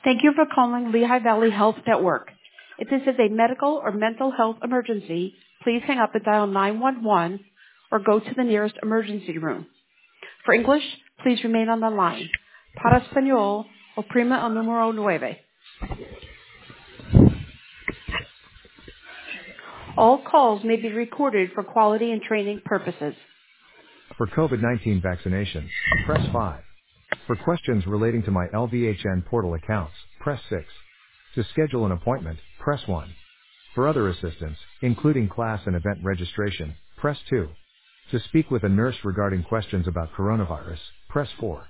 Thank you for calling Lehigh Valley Health Network. If this is a medical or mental health emergency, please hang up and dial 911 or go to the nearest emergency room. For English, please remain on the line. Para español, oprima el número 9. All calls may be recorded for quality and training purposes. For COVID-19 vaccination, press 5. For questions relating to my LVHN portal accounts, press 6. To schedule an appointment, press 1. For other assistance, including class and event registration, press 2. To speak with a nurse regarding questions about coronavirus, press 4.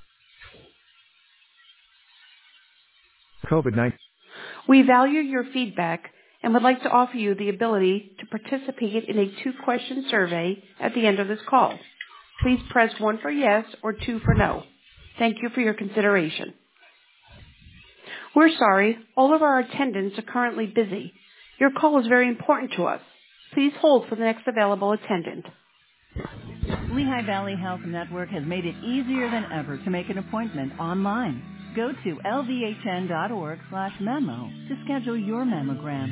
COVID-19. We value your feedback and would like to offer you the ability to participate in a 2-question survey at the end of this call. Please press 1 for yes or 2 for no. Thank you for your consideration. We're sorry, all of our attendants are currently busy. Your call is very important to us. Please hold for the next available attendant. Lehigh Valley Health Network has made it easier than ever to make an appointment online. Go to lvhn.org/memo to schedule your mammogram.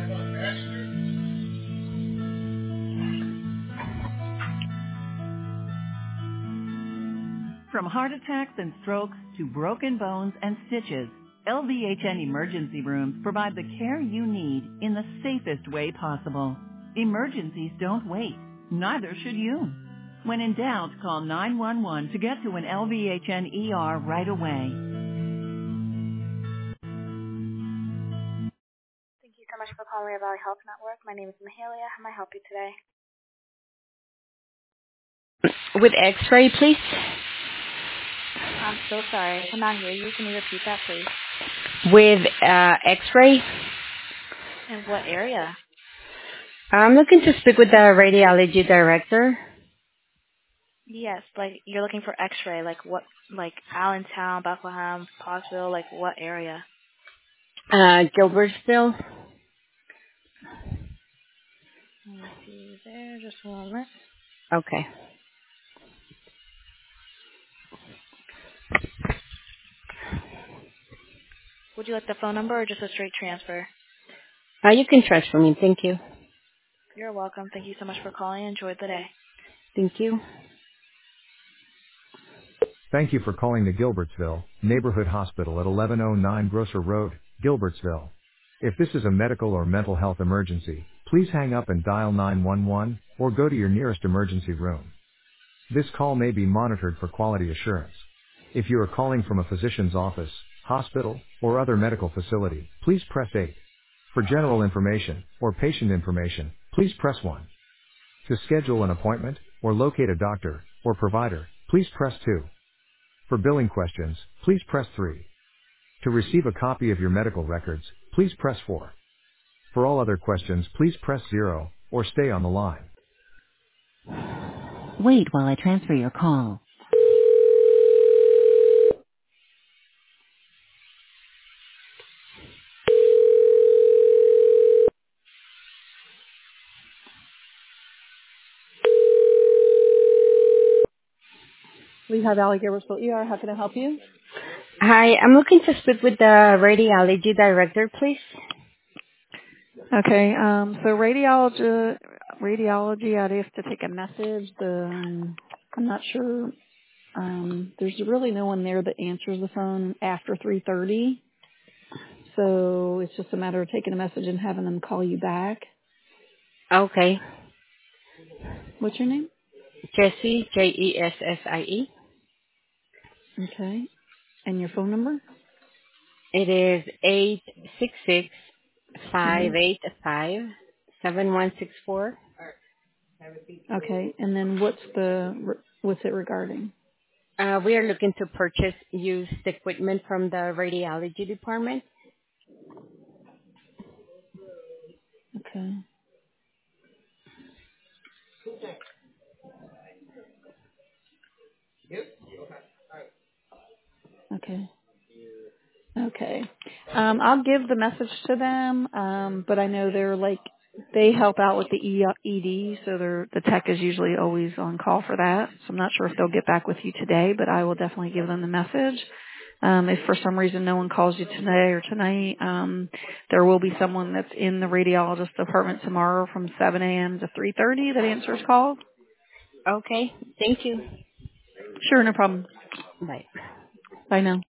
From heart attacks and strokes to broken bones and stitches, LVHN emergency rooms provide the care you need in the safest way possible. Emergencies don't wait. Neither should you. When in doubt, call 911 to get to an LVHN ER right away. Thank you so much for calling Lehigh Valley Health Network. My name is Mahalia. How may I help you today? With X-ray, please. I'm so sorry. I cannot hear you. Can you repeat that, please? With X-ray. In what area? I'm looking to speak with the radiology director. Yes, like you're looking for X-ray. Like what? Like Allentown, Bethlehem, Pottsville. Like what area? Gilbertsville. Let me see there. Just a moment. Okay. Would you like the phone number or just a straight transfer? You can transfer me. Thank you. You're welcome. Thank you so much for calling. Enjoy the day. Thank you. Thank you for calling the Gilbertsville Neighborhood Hospital at 1109 Grosser Road, Gilbertsville. If this is a medical or mental health emergency, please hang up and dial 911 or go to your nearest emergency room. This call may be monitored for quality assurance. If you are calling from a physician's office, hospital, or other medical facility, please press 8. For general information or patient information, please press 1. To schedule an appointment or locate a doctor or provider, please press 2. For billing questions, please press 3. To receive a copy of your medical records, please press 4. For all other questions, please press 0 or stay on the line. Wait while I transfer your call. Lehigh Valley Gilbertsville ER, how can I help you? Hi, I'm looking to speak with the radiology director, please. Okay, so radiology, I'd have to take a message. I'm not sure. There's really no one there that answers the phone after 3:30. So it's just a matter of taking a message and having them call you back. Okay. What's your name? Jessie, Jessie. Okay. And your phone number? It is 866-585-7164. Okay. And then what's it regarding? We are looking to purchase used equipment from the radiology department. Okay. Okay. Okay. I'll give the message to them, but I know they help out with the ED, so the tech is usually always on call for that. So I'm not sure if they'll get back with you today, but I will definitely give them the message. If for some reason no one calls you today or tonight, there will be someone that's in the radiologist department tomorrow from 7 a.m. to 3:30 that answers calls. Okay. Thank you. Sure, no problem. Bye. Bye now.